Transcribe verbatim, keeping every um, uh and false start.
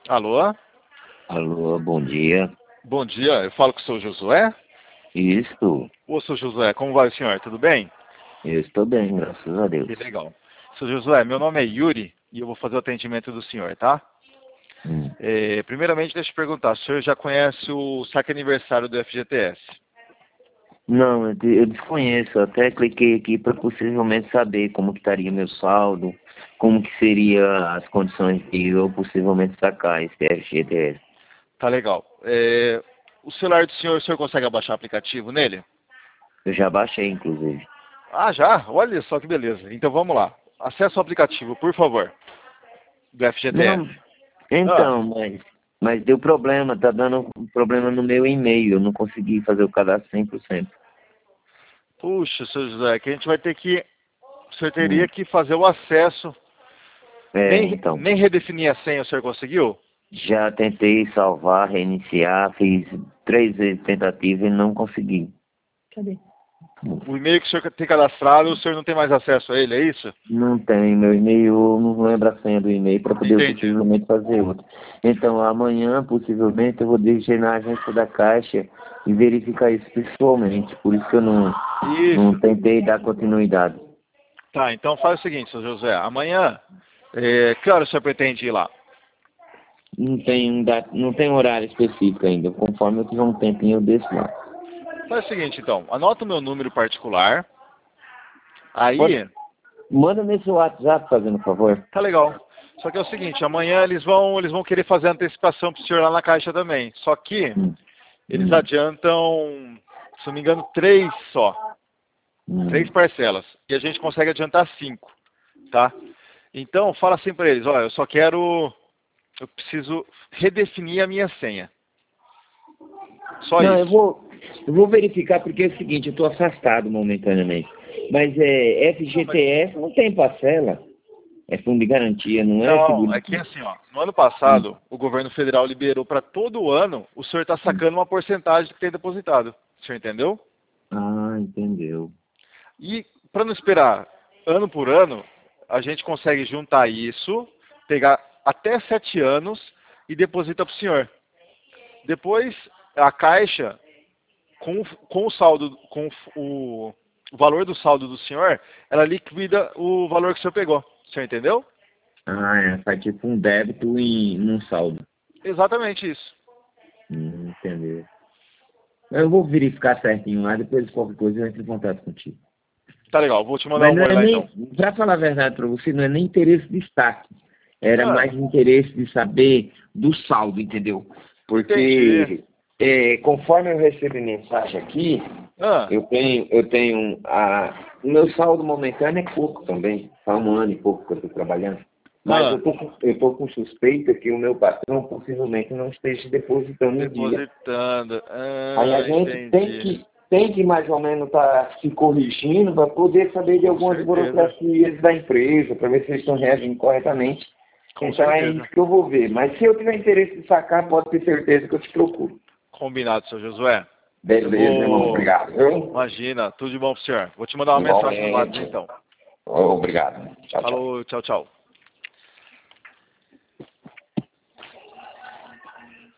Alô? Alô, bom dia. Bom dia, eu falo com o seu Josué? Isso, Ô, seu Josué, como vai o senhor? Tudo bem? eu estou bem, graças a Deus. Que legal. Seu Josué, meu nome é Yuri e eu vou fazer o atendimento do senhor, tá? Hum. É, primeiramente, deixa eu perguntar, o senhor já conhece o saque aniversário do F G T S? Não, eu, de- eu desconheço, eu até cliquei aqui para possivelmente saber como que estaria meu saldo, como que seria as condições de eu possivelmente sacar esse F G T S. Tá legal. É, o celular do senhor, o senhor consegue abaixar aplicativo nele? Eu já baixei, inclusive. Ah, já? Olha só que beleza. Então vamos lá. Acesse o aplicativo, por favor, do F G T S. Não, Ah, então, mas, mas deu problema, tá dando um problema no meu e-mail, eu não consegui fazer o cadastro cem por cento. puxa, seu José, que a gente vai ter que... O senhor Hum. teria que fazer o acesso. É, Nem, então. nem redefinir a senha o senhor conseguiu? Já tentei salvar, reiniciar, fiz três vezes tentativa e não consegui. Cadê? O e-mail que o senhor tem cadastrado, o senhor não tem mais acesso a ele, é isso? Não tem, meu e-mail, eu não lembro a senha do e-mail para poder eu Entendi. possivelmente fazer outro. Então amanhã, possivelmente, eu vou dirigir na agência da Caixa e verificar isso pessoalmente. Por isso que eu não, não Isso. tentei dar continuidade. Tá, então faz o seguinte, seu José. Amanhã, é, que hora o senhor pretende ir lá? Não tem, um da- não tem horário específico ainda. Conforme eu tiver um tempinho, eu desço lá. Faz o seguinte, então. Anota o meu número particular. Pode, Aí, manda nesse WhatsApp, fazendo favor. tá legal. Só que é o seguinte, amanhã eles vão, eles vão querer fazer a antecipação pro senhor lá na caixa também. Só que Hum, eles hum, adiantam, se não me engano, três só. Três hum. parcelas. E a gente consegue adiantar cinco, tá? Então, fala assim para eles, olha, eu só quero, eu preciso redefinir a minha senha. Só Não, eu isso. vou, eu vou verificar porque é o seguinte, eu estou afastado momentaneamente. Mas é Não, mas, F G T S não tem parcela. É fundo de garantia, não é não, seguro. é que assim, ó, no ano Hum, passado, o governo federal liberou para todo ano, o senhor está hum. sacando uma porcentagem que tem depositado. O senhor entendeu? Ah, entendeu. E para não esperar ano por ano, a gente consegue juntar isso, pegar até sete anos e deposita para o senhor. Depois, a Caixa, com, o- com o saldo, com o, o valor do saldo do senhor, ela liquida o valor que o senhor pegou. O senhor entendeu? Ah, é, faz tipo um débito em num saldo. Exatamente isso. Hum, entendeu. Eu vou verificar certinho lá, depois qualquer coisa eu entro em contato contigo. Tá legal, vou te mandar Mas um não oi é lá nem, então. para falar a verdade para você, não é nem interesse de destaque. Era Ah, mais interesse de saber do saldo, entendeu? entendi. Porque é, conforme eu recebo mensagem aqui, Ah, eu tenho, eu tenho a, o meu saldo momentâneo é pouco também, há um ano e pouco que eu estou trabalhando. Mas eu ah, tô, com- eu tô com suspeita que o meu patrão possivelmente não esteja depositando no dia. depositando. Aí a Ah, gente tem entendi. que, tem que mais ou menos estar se corrigindo para poder saber de Com algumas certeza. burocracias da empresa, para ver se eles estão reagindo corretamente. Com Então é certeza. isso que eu vou ver. Mas se eu tiver interesse de sacar, pode ter certeza que eu te procuro. Combinado, seu Josué. Eu Beleza, irmão. vou. Obrigado. Viu? Imagina, tudo de bom pro senhor. Vou te mandar uma mensagem no WhatsApp Igualmente. então. Obrigado. Tchau, tchau. Falou, tchau, tchau.